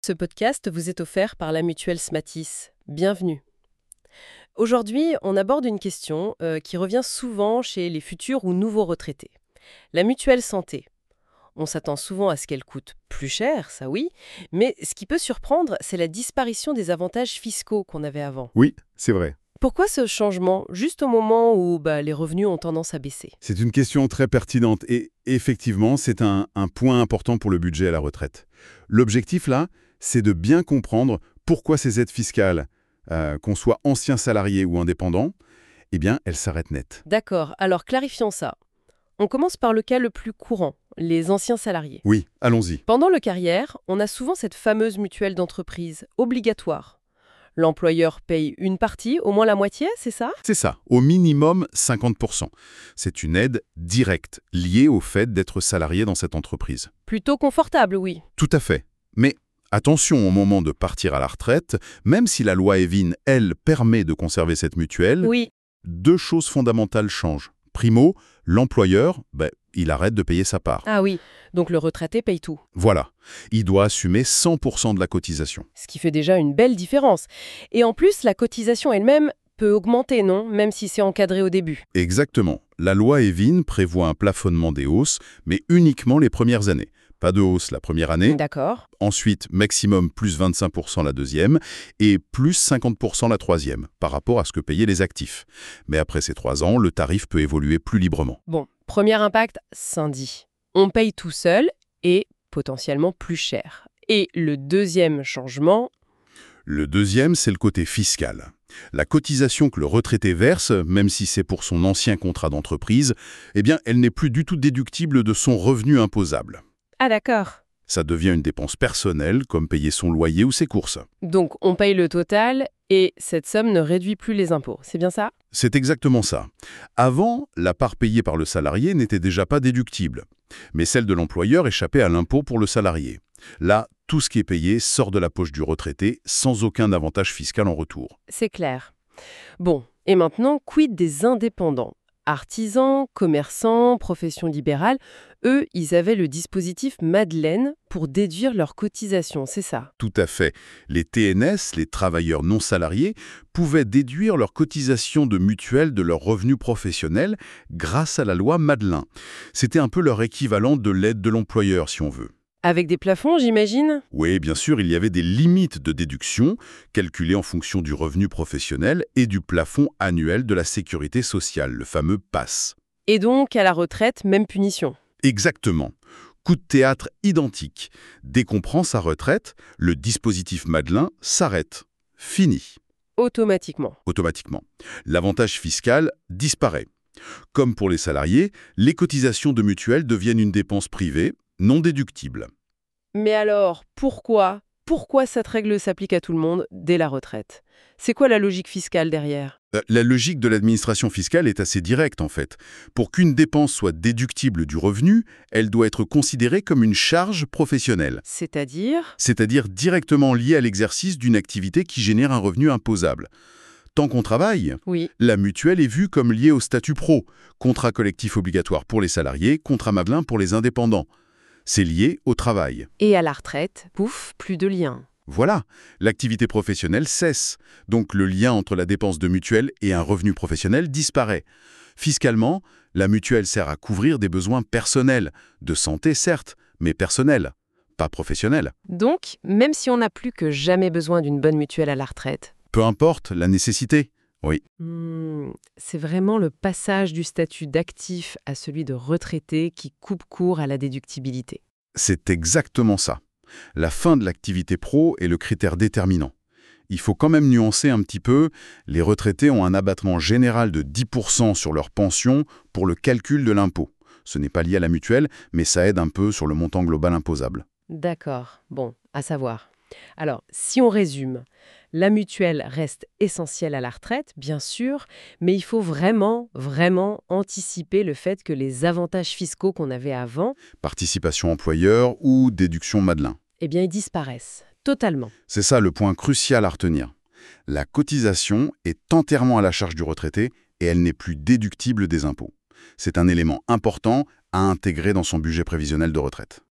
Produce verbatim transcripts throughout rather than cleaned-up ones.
Ce podcast vous est offert par la mutuelle Smatis. Bienvenue. Aujourd'hui, on aborde une question euh, qui revient souvent chez les futurs ou nouveaux retraités. La mutuelle santé. On s'attend souvent à ce qu'elle coûte plus cher, ça oui, mais ce qui peut surprendre, c'est la disparition des avantages fiscaux qu'on avait avant. Oui, c'est vrai. Pourquoi ce changement, juste au moment où bah, les revenus ont tendance à baisser? C'est une question très pertinente et effectivement, c'est un, un point important pour le budget à la retraite. L'objectif là, c'est de bien comprendre pourquoi ces aides fiscales, euh, qu'on soit ancien salarié ou indépendant, eh bien, elles s'arrêtent net. D'accord, alors clarifions ça. On commence par le cas le plus courant, les anciens salariés. Oui, allons-y. Pendant le carrière, on a souvent cette fameuse mutuelle d'entreprise, obligatoire. L'employeur paye une partie, au moins la moitié, c'est ça? C'est ça, au minimum cinquante pour cent. C'est une aide directe, liée au fait d'être salarié dans cette entreprise. Plutôt confortable, oui. Tout à fait. Mais attention au moment de partir à la retraite, même si la loi Evin, elle, permet de conserver cette mutuelle, Oui, deux choses fondamentales changent. Primo, l'employeur, ben, il arrête de payer sa part. ah oui, donc le retraité paye tout. Voilà, il doit assumer cent pour cent de la cotisation. Ce qui fait déjà une belle différence. Et en plus, la cotisation elle-même peut augmenter, non? Même si c'est encadré au début. Exactement. La loi Evin prévoit un plafonnement des hausses, mais uniquement les premières années. Pas de hausse la première année, D'accord. ensuite maximum plus vingt-cinq pour cent la deuxième et plus cinquante pour cent la troisième, par rapport à ce que payaient les actifs. Mais après ces trois ans, le tarif peut évoluer plus librement. Bon, premier impact, scindi. On paye tout seul et potentiellement plus cher. Et le deuxième changement, Le deuxième, c'est le côté fiscal. La cotisation que le retraité verse, même si c'est pour son ancien contrat d'entreprise, eh bien, elle n'est plus du tout déductible de son revenu imposable. ah d'accord. Ça devient une dépense personnelle, comme payer son loyer ou ses courses. Donc on paye le total et cette somme ne réduit plus les impôts, c'est bien ça? C'est exactement ça. Avant, la part payée par le salarié n'était déjà pas déductible, mais celle de l'employeur échappait à l'impôt pour le salarié. Là, tout ce qui est payé sort de la poche du retraité sans aucun avantage fiscal en retour. C'est clair. Bon, et maintenant, quid des indépendants? Artisans, commerçants, professions libérales, eux, ils avaient le dispositif Madeleine pour déduire leurs cotisations, c'est ça? Tout à fait. Les T N S, les travailleurs non salariés, pouvaient déduire leurs cotisations de mutuelle de leurs revenus professionnels grâce à la loi Madelin. C'était un peu leur équivalent de l'aide de l'employeur, si on veut. Avec des plafonds, j'imagine? Oui, bien sûr, il y avait des limites de déduction, calculées en fonction du revenu professionnel et du plafond annuel de la sécurité sociale, le fameux P A S. Et donc, à la retraite, même punition. Exactement. Coup de théâtre identique. Dès qu'on prend sa retraite, le dispositif Madelin s'arrête. Fini. Automatiquement. Automatiquement. L'avantage fiscal disparaît. Comme pour les salariés, les cotisations de mutuelle deviennent une dépense privée, non déductible. Mais alors, pourquoi Pourquoi cette règle s'applique à tout le monde dès la retraite? C'est quoi la logique fiscale derrière? Euh, La logique de l'administration fiscale est assez directe en fait. Pour qu'une dépense soit déductible du revenu, elle doit être considérée comme une charge professionnelle, C'est-à-dire? c'est-à-dire directement liée à l'exercice d'une activité qui génère un revenu imposable. Tant qu'on travaille, Oui. la mutuelle est vue comme liée au statut pro, contrat collectif obligatoire pour les salariés, contrat Madelin pour les indépendants. C'est lié au travail. Et à la retraite, pouf, plus de lien. Voilà, l'activité professionnelle cesse, donc le lien entre la dépense de mutuelle et un revenu professionnel disparaît. Fiscalement, la mutuelle sert à couvrir des besoins personnels, de santé certes, mais personnels, pas professionnels. Donc, même si on n'a plus que jamais besoin d'une bonne mutuelle à la retraite, Peu importe la nécessité. Oui, hmm, c'est vraiment le passage du statut d'actif à celui de retraité qui coupe court à la déductibilité. c'est exactement ça. La fin de l'activité pro est le critère déterminant. Il faut quand même nuancer un petit peu, les retraités ont un abattement général de dix pour cent sur leur pension pour le calcul de l'impôt. Ce n'est pas lié à la mutuelle, mais ça aide un peu sur le montant global imposable. D'accord, bon, à savoir. Alors, si on résume, la mutuelle reste essentielle à la retraite, bien sûr, mais il faut vraiment, vraiment anticiper le fait que les avantages fiscaux qu'on avait avant, Participation employeur ou déduction Madelin. eh bien, ils disparaissent totalement. C'est ça le point crucial à retenir. La cotisation est entièrement à la charge du retraité et elle n'est plus déductible des impôts. C'est un élément important à intégrer dans son budget prévisionnel de retraite.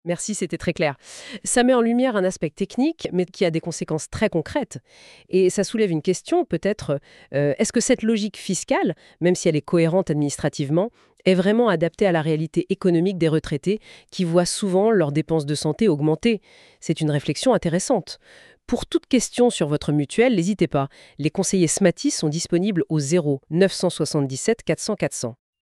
Merci, c'était très clair. Ça met en lumière un aspect technique, mais qui a des conséquences très concrètes. Et ça soulève une question, peut-être, euh, est-ce que cette logique fiscale, même si elle est cohérente administrativement, est vraiment adaptée à la réalité économique des retraités qui voient souvent leurs dépenses de santé augmenter? C'est une réflexion intéressante. Pour toute question sur votre mutuelle, n'hésitez pas. Les conseillers Smatis sont disponibles au zéro neuf cent soixante-dix-sept quatre cents quatre cents.